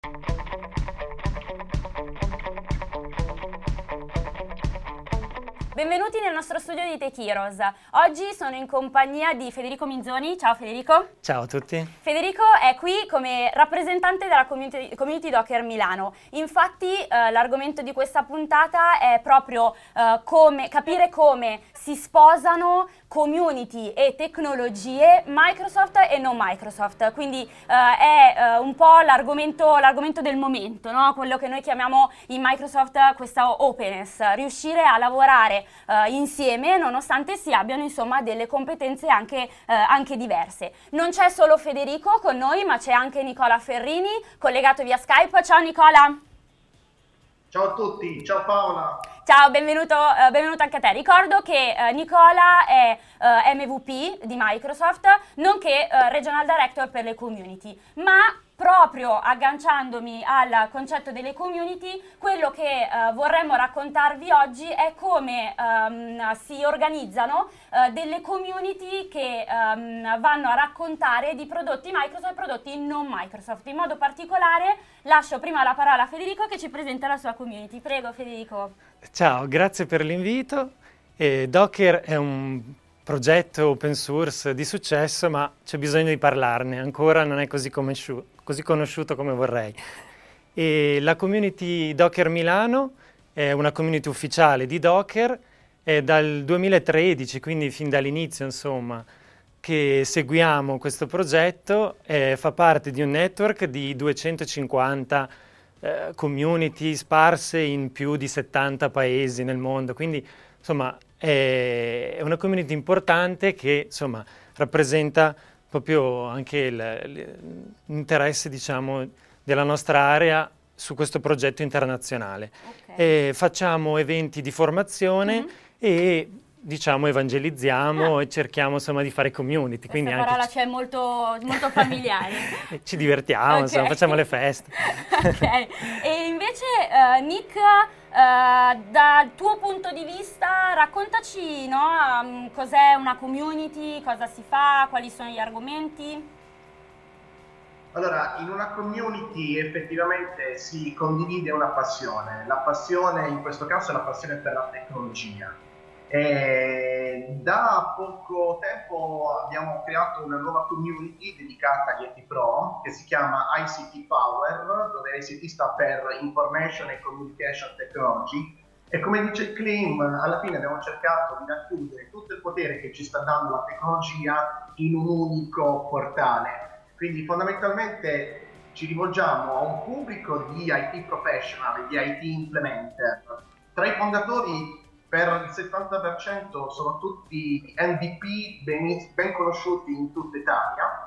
Benvenuti nel nostro studio di Tech Heroes. Oggi sono in compagnia di Federico Minzoni. Ciao Federico. Ciao a tutti. Federico è qui come rappresentante della Community Docker Milano. Infatti l'argomento di questa puntata è proprio capire come si sposano community e tecnologie Microsoft e non Microsoft. Quindi è un po' l'argomento del momento, no? Quello che noi chiamiamo in Microsoft questa openness, riuscire a lavorare insieme nonostante si abbiano insomma delle competenze anche diverse. Non c'è solo Federico con noi, ma c'è anche Nicola Ferrini collegato via Skype. Ciao Nicola! Ciao a tutti, ciao Paola! Ciao, benvenuto anche a te. Ricordo che Nicola è MVP di Microsoft, nonché Regional Director per le community, ma proprio agganciandomi al concetto delle community, quello che vorremmo raccontarvi oggi è come si organizzano delle community che vanno a raccontare di prodotti Microsoft e prodotti non Microsoft. In modo particolare lascio prima la parola a Federico che ci presenta la sua community. Prego Federico. Ciao, grazie per l'invito. Docker è un progetto open source di successo, ma c'è bisogno di parlarne, ancora non è così conosciuto come vorrei. E la community Docker Milano è una community ufficiale di Docker, è dal 2013, quindi fin dall'inizio insomma, che seguiamo questo progetto, fa parte di un network di 250 community sparse in più di 70 paesi nel mondo, quindi insomma è una community importante che insomma rappresenta proprio anche l'interesse diciamo della nostra area su questo progetto internazionale. Okay. Facciamo eventi di formazione e diciamo evangelizziamo e cerchiamo insomma di fare community. Questa parola c'è molto familiare. Ci divertiamo, okay. Insomma, facciamo le feste. Ok, e invece Nick, dal tuo punto di vista raccontaci, no, cos'è una community, cosa si fa, quali sono gli argomenti? Allora, in una community effettivamente si condivide una passione. La passione in questo caso è la passione per la tecnologia. Da poco tempo abbiamo creato una nuova community dedicata agli IT Pro che si chiama ICT Power, dove ICT sta per Information and Communication Technology, e come dice il claim, alla fine abbiamo cercato di racchiudere tutto il potere che ci sta dando la tecnologia in un unico portale. Quindi fondamentalmente ci rivolgiamo a un pubblico di IT professional e di IT implementer. Tra i fondatori per il 70% sono tutti MVP ben conosciuti in tutta Italia,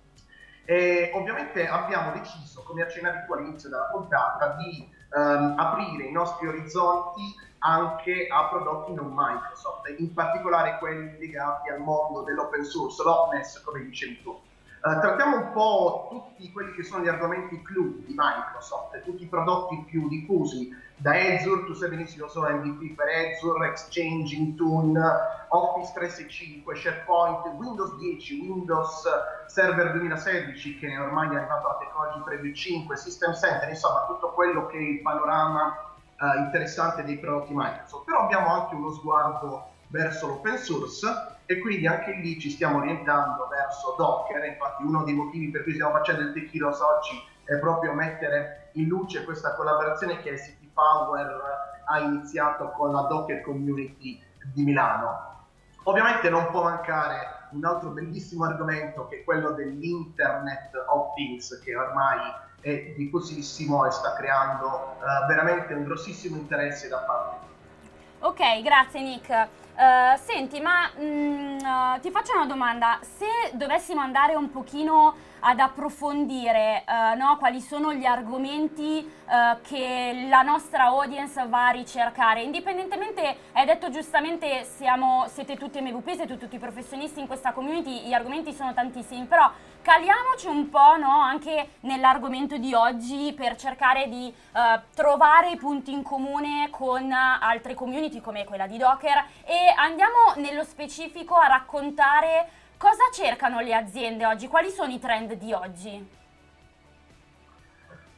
e ovviamente abbiamo deciso, come accennavi tu all'inizio della puntata, di aprire i nostri orizzonti anche a prodotti non Microsoft, in particolare quelli legati al mondo dell'open source, l'openness come dicevi tu. Trattiamo un po' tutti quelli che sono gli argomenti clou di Microsoft, tutti i prodotti più diffusi, da Azure, tu sai benissimo, sono MVP per Azure, Exchange, Intune, Office 365, SharePoint, Windows 10, Windows Server 2016 che ormai è arrivato alla Technology Preview 5, System Center, insomma tutto quello che è il panorama interessante dei prodotti Microsoft. Però abbiamo anche uno sguardo verso l'open source e quindi anche lì ci stiamo orientando verso Docker. Infatti uno dei motivi per cui stiamo facendo il Tech Heroes oggi è proprio mettere in luce questa collaborazione che ICT Power ha iniziato con la Docker Community di Milano. Ovviamente non può mancare un altro bellissimo argomento che è quello dell'Internet of Things, che ormai è diffusissimo e sta creando veramente un grossissimo interesse da parte di tutti. Ok, grazie Nick. Senti, ma ti faccio una domanda. Se dovessimo andare un pochino ad approfondire no, quali sono gli argomenti che la nostra audience va a ricercare, indipendentemente, hai detto giustamente siete tutti MVP, siete tutti professionisti in questa community, gli argomenti sono tantissimi, però caliamoci un po', no, anche nell'argomento di oggi per cercare di trovare i punti in comune con altre community come quella di Docker, e andiamo nello specifico a raccontare cosa cercano le aziende oggi, quali sono i trend di oggi.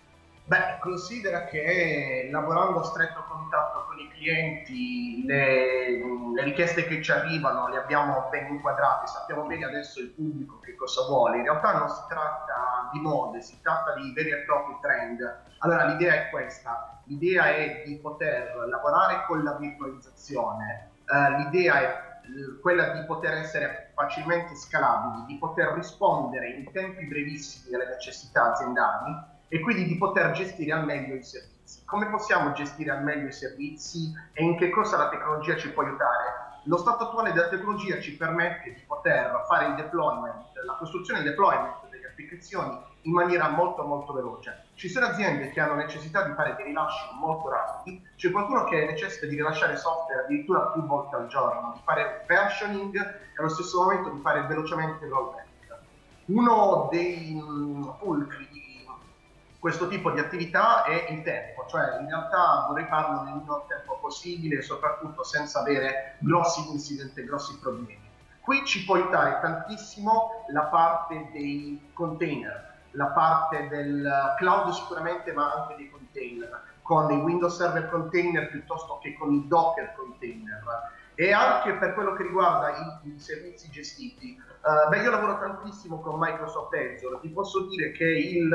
Beh, considera che lavorando a stretto contatto con i clienti, le richieste che ci arrivano le abbiamo ben inquadrate, sappiamo bene adesso il pubblico che cosa vuole. In realtà non si tratta di mode, si tratta di veri e propri trend. Allora, l'idea è questa, l'idea è di poter lavorare con la virtualizzazione, l'idea è quella di poter essere facilmente scalabili, di poter rispondere in tempi brevissimi alle necessità aziendali e quindi di poter gestire al meglio i servizi. Come possiamo gestire al meglio i servizi e in che cosa la tecnologia ci può aiutare? Lo stato attuale della tecnologia ci permette di poter fare il deployment, la costruzione e il deployment delle applicazioni in maniera molto molto veloce. Ci sono aziende che hanno necessità di fare dei rilasci molto rapidi, c'è qualcuno che necessita di rilasciare software addirittura più volte al giorno, di fare versioning e allo stesso momento di fare velocemente il rollback. Uno dei fulcri di questo tipo di attività è il tempo, cioè in realtà vorrei farlo nel minor tempo possibile e soprattutto senza avere grossi incident e grossi problemi. Qui ci può aiutare tantissimo la parte dei container, la parte del cloud sicuramente, ma anche dei container, con i Windows Server container piuttosto che con i Docker container. E anche per quello che riguarda i servizi gestiti, io lavoro tantissimo con Microsoft Azure, ti posso dire che il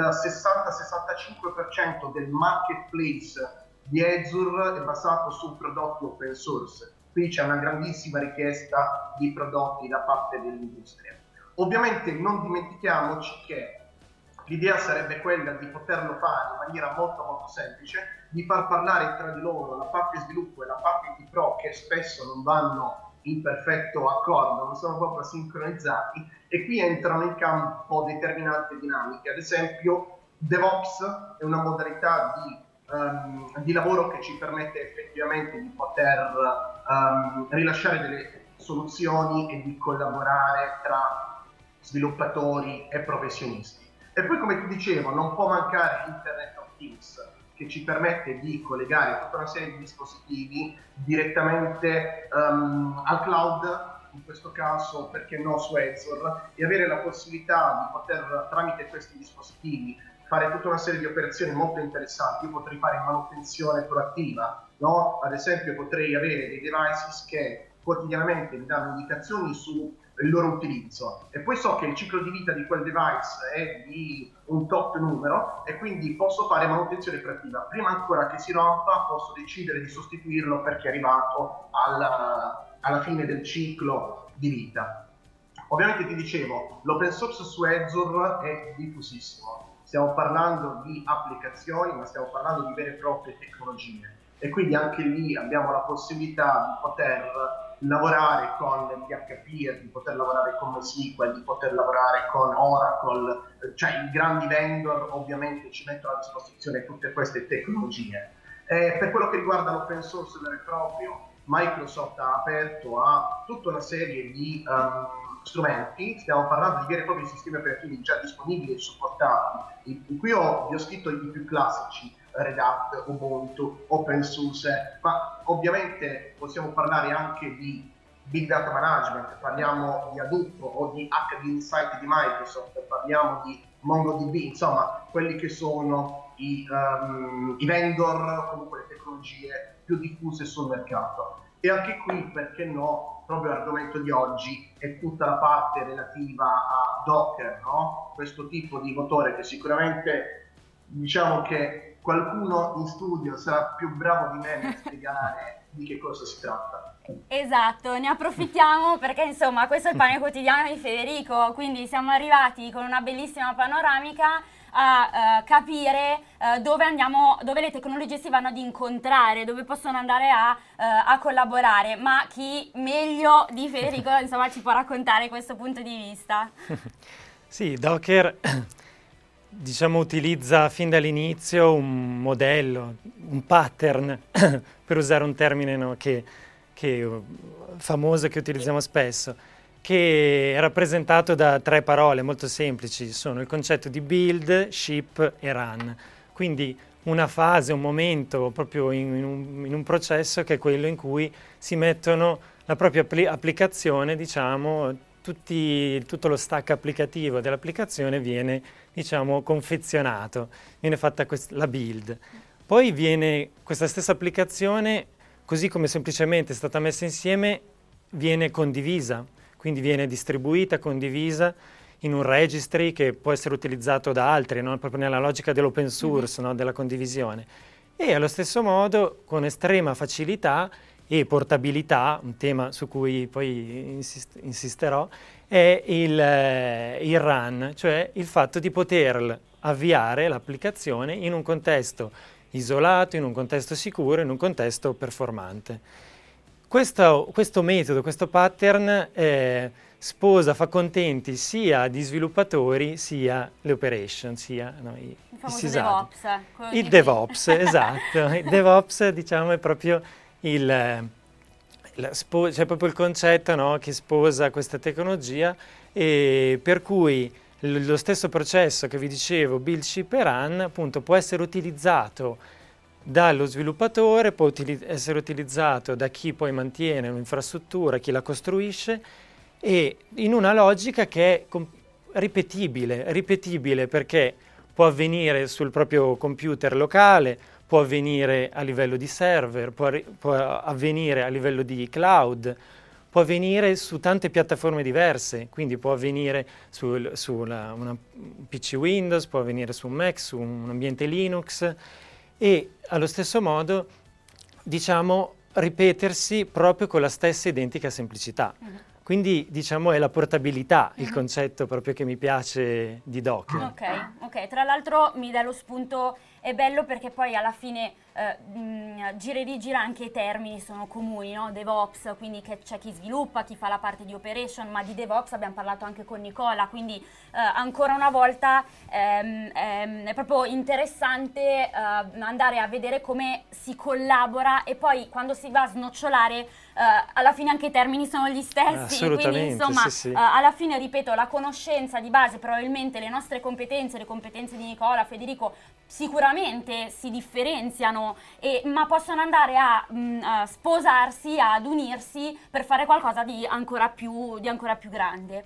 60-65% del marketplace di Azure è basato su prodotti open source, qui c'è una grandissima richiesta di prodotti da parte dell'industria. Ovviamente non dimentichiamoci che l'idea sarebbe quella di poterlo fare in maniera molto molto semplice, di far parlare tra di loro la parte sviluppo e la parte di pro, che spesso non vanno in perfetto accordo, non sono proprio sincronizzati, e qui entrano in campo determinate dinamiche. Ad esempio DevOps è una modalità di lavoro che ci permette effettivamente di poter rilasciare delle soluzioni e di collaborare tra sviluppatori e professionisti. E poi, come ti dicevo, non può mancare Internet of Things, che ci permette di collegare tutta una serie di dispositivi direttamente al cloud, in questo caso perché no su Azure, e avere la possibilità di poter tramite questi dispositivi fare tutta una serie di operazioni molto interessanti. Io potrei fare manutenzione proattiva, no? Ad esempio potrei avere dei devices che quotidianamente mi danno indicazioni su il loro utilizzo e poi so che il ciclo di vita di quel device è di un tot numero e quindi posso fare manutenzione preventiva. Prima ancora che si rompa posso decidere di sostituirlo perché è arrivato alla fine del ciclo di vita. Ovviamente ti dicevo, l'open source su Azure è diffusissimo, stiamo parlando di applicazioni ma stiamo parlando di vere e proprie tecnologie e quindi anche lì abbiamo la possibilità di poter lavorare con PHP, di poter lavorare con MySQL, di poter lavorare con Oracle, cioè i grandi vendor ovviamente ci mettono a disposizione tutte queste tecnologie. Per quello che riguarda l'open source vero e proprio, Microsoft ha aperto a tutta una serie di strumenti, stiamo parlando di veri e propri sistemi operativi già disponibili e supportati. Qui vi ho scritto i più classici, Red Hat, Ubuntu, OpenSUSE, ma ovviamente possiamo parlare anche di Big Data Management, parliamo di Hadoop o di HD Insight di Microsoft, parliamo di MongoDB, insomma quelli che sono i vendor, comunque le tecnologie più diffuse sul mercato. E anche qui, perché no, proprio l'argomento di oggi è tutta la parte relativa a Docker, no? Questo tipo di motore che sicuramente diciamo che qualcuno in studio sarà più bravo di me nel spiegare di che cosa si tratta. Esatto, ne approfittiamo perché insomma questo è il pane quotidiano di Federico, quindi siamo arrivati con una bellissima panoramica a capire dove le tecnologie si vanno ad incontrare, dove possono andare a collaborare, ma chi meglio di Federico insomma ci può raccontare questo punto di vista? Sì, Docker diciamo utilizza fin dall'inizio un modello, un pattern, per usare un termine che famoso che utilizziamo spesso, che è rappresentato da 3 parole molto semplici, sono il concetto di build, ship e run. Quindi una fase, un momento proprio in un processo che è quello in cui si mettono la propria applicazione, diciamo, tutto lo stack applicativo dell'applicazione viene, diciamo, confezionato, viene fatta la build. Poi viene questa stessa applicazione, così come semplicemente è stata messa insieme, viene condivisa, quindi viene distribuita, condivisa in un registry che può essere utilizzato da altri, no? Proprio nella logica dell'open source, no? Della condivisione. E allo stesso modo, con estrema facilità e portabilità, un tema su cui poi insisterò, è il run, cioè il fatto di poter avviare l'applicazione in un contesto isolato, in un contesto sicuro, in un contesto performante. Questo metodo, questo pattern sposa, fa contenti sia gli sviluppatori sia le operation, sia il famoso DevOps. Il DevOps, esatto. Il DevOps, diciamo, è proprio c'è proprio il concetto, no, che sposa questa tecnologia, e per cui lo stesso processo che vi dicevo, build, ship e run, appunto può essere utilizzato dallo sviluppatore, può essere utilizzato da chi poi mantiene un'infrastruttura, chi la costruisce, e in una logica che è ripetibile perché può avvenire sul proprio computer locale, può avvenire a livello di server, può avvenire a livello di cloud, può avvenire su tante piattaforme diverse, quindi può avvenire su un PC Windows, può avvenire su un Mac, su un ambiente Linux, e allo stesso modo, diciamo, ripetersi proprio con la stessa identica semplicità. Quindi, diciamo, è la portabilità il concetto proprio che mi piace di Docker. Ok, tra l'altro mi dà lo spunto, è bello perché poi alla fine gira e rigira anche i termini sono comuni, no? DevOps, quindi c'è chi sviluppa, chi fa la parte di operation, ma di DevOps abbiamo parlato anche con Nicola, quindi ancora una volta è proprio interessante andare a vedere come si collabora, e poi quando si va a snocciolare alla fine anche i termini sono gli stessi, quindi insomma sì. alla fine, ripeto, la conoscenza di base, probabilmente le nostre competenze, le competenze di Nicola, Federico, sicuramente si differenziano, ma possono andare a sposarsi, ad unirsi per fare qualcosa di ancora più grande.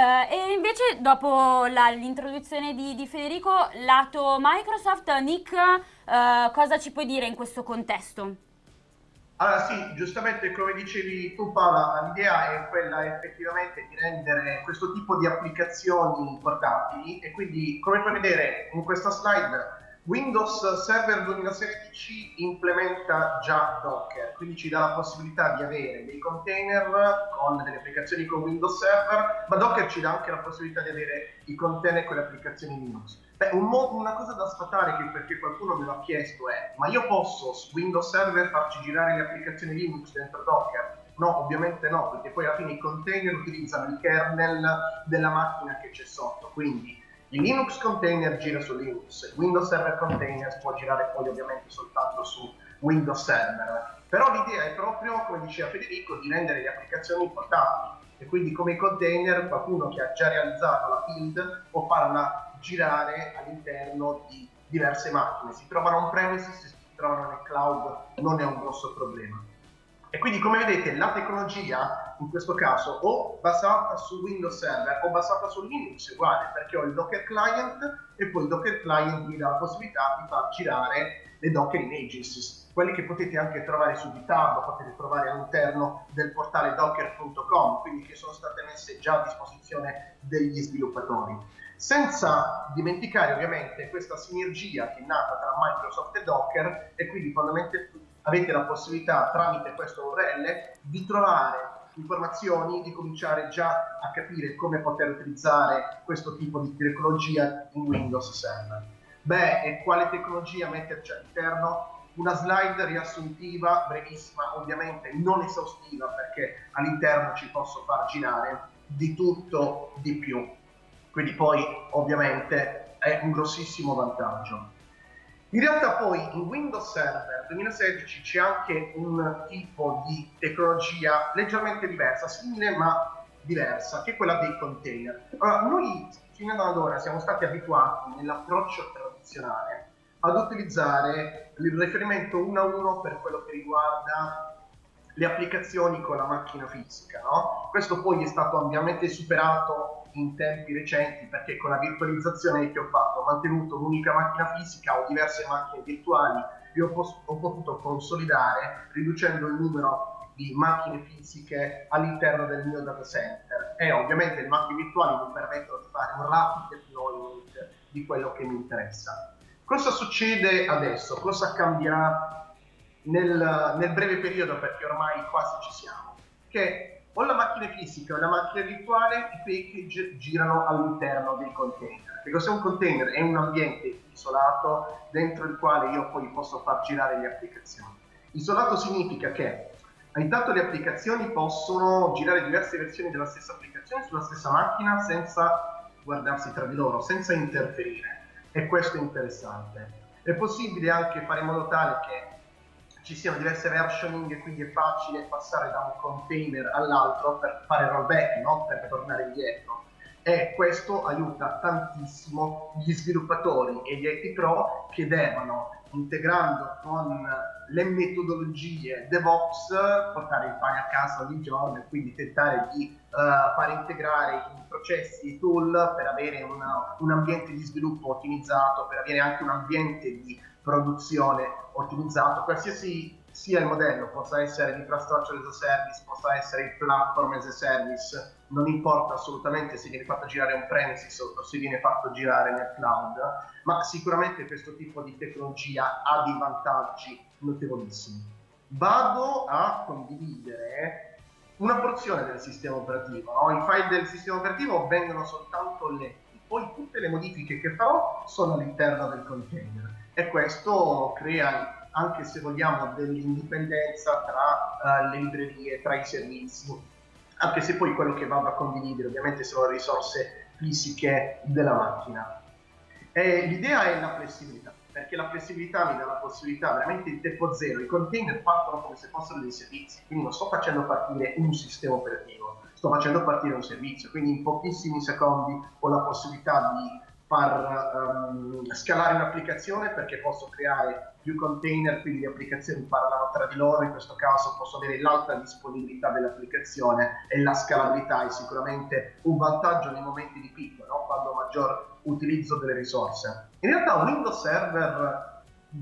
E invece, dopo l'introduzione di Federico, lato Microsoft, Nick, cosa ci puoi dire in questo contesto? Allora sì, giustamente come dicevi tu Paola, l'idea è quella effettivamente di rendere questo tipo di applicazioni portatili, e quindi, come puoi vedere in questa slide, Windows Server 2016 implementa già Docker, quindi ci dà la possibilità di avere dei container con delle applicazioni con Windows Server, ma Docker ci dà anche la possibilità di avere i container con le applicazioni Linux. Beh, una cosa da sfatare, perché qualcuno me l'ha chiesto, è: ma io posso su Windows Server farci girare le applicazioni Linux dentro Docker? No, ovviamente no, perché poi alla fine i container utilizzano il kernel della macchina che c'è sotto, quindi il Linux container gira su Linux, il Windows Server Containers può girare poi ovviamente soltanto su Windows Server. Però l'idea è proprio, come diceva Federico, di rendere le applicazioni portatili, e quindi come i container, qualcuno che ha già realizzato la build può farla girare all'interno di diverse macchine. Si trovano on-premises, si trovano nel cloud, non è un grosso problema. E quindi, come vedete, la tecnologia in questo caso o basata su Windows Server o basata su Linux è uguale, perché ho il Docker Client, e poi il Docker Client mi dà la possibilità di far girare le Docker Images, quelli che potete anche trovare su GitHub, potete trovare all'interno del portale docker.com, quindi che sono state messe già a disposizione degli sviluppatori. Senza dimenticare ovviamente questa sinergia che è nata tra Microsoft e Docker, e quindi fondamentalmente avete la possibilità, tramite questo URL, di trovare informazioni, di cominciare già a capire come poter utilizzare questo tipo di tecnologia in Windows Server. Beh, e quale tecnologia metterci all'interno? Una slide riassuntiva, brevissima, ovviamente non esaustiva, perché all'interno ci posso far girare di tutto di più. Quindi poi ovviamente è un grossissimo vantaggio. In realtà poi in Windows Server 2016 c'è anche un tipo di tecnologia leggermente diversa, simile ma diversa, che è quella dei container. Allora, noi fino ad ora siamo stati abituati nell'approccio tradizionale ad utilizzare il riferimento 1 a 1 per quello che riguarda le applicazioni con la macchina fisica, no? Questo poi è stato ampiamente superato in tempi recenti, perché con la virtualizzazione che ho fatto ho mantenuto un'unica macchina fisica o diverse macchine virtuali e ho potuto consolidare riducendo il numero di macchine fisiche all'interno del mio data center, e ovviamente le macchine virtuali mi permettono di fare un rapid deployment di quello che mi interessa. Cosa succede adesso? Cosa cambierà nel breve periodo, perché ormai quasi ci siamo? Che o la macchina fisica o la macchina virtuale, i package girano all'interno dei container. Che cos'è un container? È un ambiente isolato dentro il quale io poi posso far girare le applicazioni. Isolato significa che intanto le applicazioni possono girare diverse versioni della stessa applicazione sulla stessa macchina senza guardarsi tra di loro, senza interferire. E questo è interessante. È possibile anche fare in modo tale che ci siano diverse versioning e quindi è facile passare da un container all'altro per fare rollback, no? Per tornare indietro. E questo aiuta tantissimo gli sviluppatori e gli IT Pro che devono, integrando con le metodologie DevOps, portare il pane a casa ogni giorno e quindi tentare di fare integrare i processi, i tool per avere un ambiente di sviluppo ottimizzato, per avere anche un ambiente di produzione ottimizzato, qualsiasi sia il modello, possa essere l'infrastructure as a service, possa essere il platform as a service, non importa assolutamente se viene fatto girare on-premises o se viene fatto girare nel cloud, ma sicuramente questo tipo di tecnologia ha dei vantaggi notevolissimi. Vado a condividere una porzione del sistema operativo, no? I file del sistema operativo vengono soltanto letti, poi tutte le modifiche che farò sono all'interno del container e questo crea, anche se vogliamo, dell'indipendenza tra le librerie, tra i servizi, anche se poi quello che vado a condividere ovviamente sono le risorse fisiche della macchina. E l'idea è la flessibilità, perché la flessibilità mi dà la possibilità veramente in tempo zero. I container partono come se fossero dei servizi, quindi non sto facendo partire un sistema operativo, sto facendo partire un servizio, quindi in pochissimi secondi ho la possibilità di far scalare un'applicazione, perché posso creare più container, quindi le applicazioni parlano tra di loro, in questo caso posso avere l'alta disponibilità dell'applicazione e la scalabilità è sicuramente un vantaggio nei momenti di picco, no? Quando ho maggior utilizzo delle risorse. In realtà un Windows Server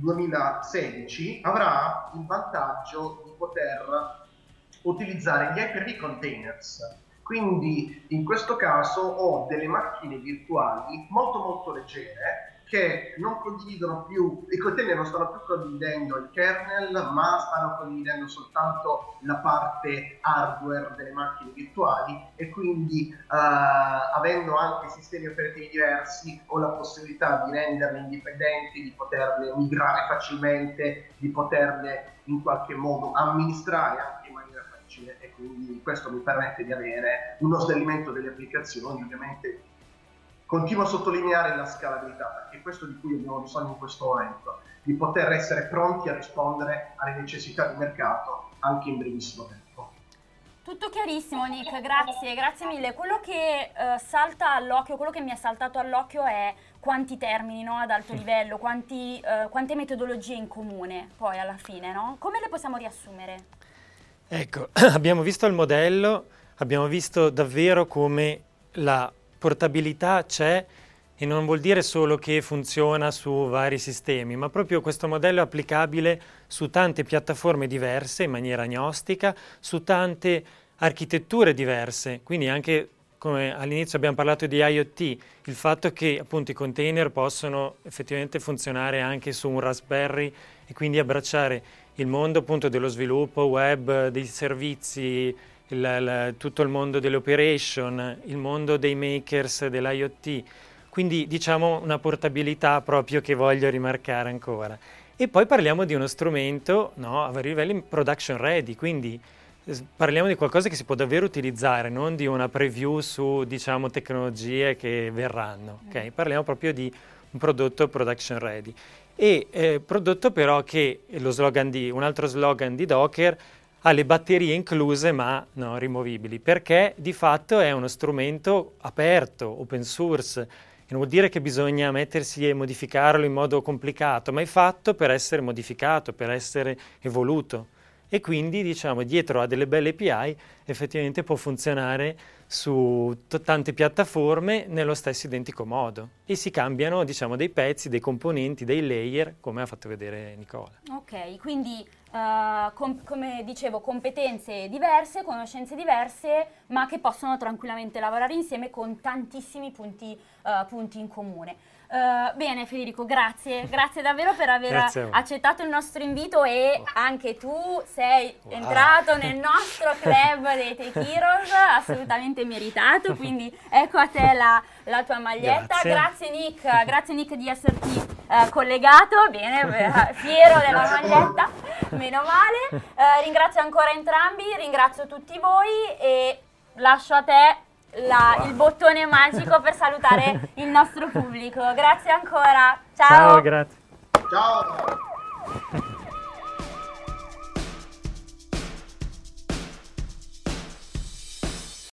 2016 avrà il vantaggio di poter utilizzare gli Hyper-V containers. Quindi in questo caso ho delle macchine virtuali molto leggere che non condividono più, i container non stanno più condividendo il kernel, ma stanno condividendo soltanto la parte hardware delle macchine virtuali e quindi avendo anche sistemi operativi diversi ho la possibilità di renderle indipendenti, di poterle migrare facilmente, di poterle in qualche modo amministrare anche in maniera facile, e quindi questo mi permette di avere uno snellimento delle applicazioni. Ovviamente continuo a sottolineare la scalabilità, perché è questo di cui abbiamo bisogno in questo momento, di poter essere pronti a rispondere alle necessità di mercato anche in brevissimo tempo. Tutto chiarissimo, Nick, grazie mille. Quello che salta all'occhio, quello che mi è saltato all'occhio è quanti termini, no, ad alto livello, quante metodologie in comune poi alla fine, no? Come le possiamo riassumere? Ecco, abbiamo visto il modello, abbiamo visto davvero come la portabilità c'è, e non vuol dire solo che funziona su vari sistemi, ma proprio questo modello è applicabile su tante piattaforme diverse in maniera agnostica, su tante architetture diverse, quindi anche come all'inizio abbiamo parlato di IoT, il fatto che appunto i container possono effettivamente funzionare anche su un Raspberry e quindi abbracciare il mondo appunto dello sviluppo web, dei servizi, tutto il mondo delle operation, il mondo dei makers dell'IoT, quindi diciamo una portabilità proprio che voglio rimarcare ancora. E poi parliamo di uno strumento, no, a vari livelli production ready, quindi parliamo di qualcosa che si può davvero utilizzare, non di una preview su diciamo tecnologie che verranno, ok? Parliamo proprio di un prodotto production ready. E prodotto però che un altro slogan di Docker ha le batterie incluse ma no, rimovibili, perché di fatto è uno strumento aperto, open source, e non vuol dire che bisogna mettersi e modificarlo in modo complicato, ma è fatto per essere modificato, per essere evoluto. e quindi diciamo dietro a delle belle API effettivamente può funzionare su tante piattaforme nello stesso identico modo e si cambiano diciamo dei pezzi, dei componenti, dei layer come ha fatto vedere Nicola. Ok, quindi come dicevo competenze diverse, conoscenze diverse ma che possono tranquillamente lavorare insieme con tantissimi punti in comune. Bene Federico, grazie davvero per aver accettato il nostro invito e anche tu sei entrato nel nostro club dei Tech Heroes, assolutamente meritato, quindi ecco a te la tua maglietta. Grazie Nick di esserti collegato, bene, fiero della maglietta, meno male. Ringrazio ancora entrambi, ringrazio tutti voi e lascio a te il bottone magico per salutare il nostro pubblico. Grazie ancora. Ciao. Ciao, grazie. Ciao.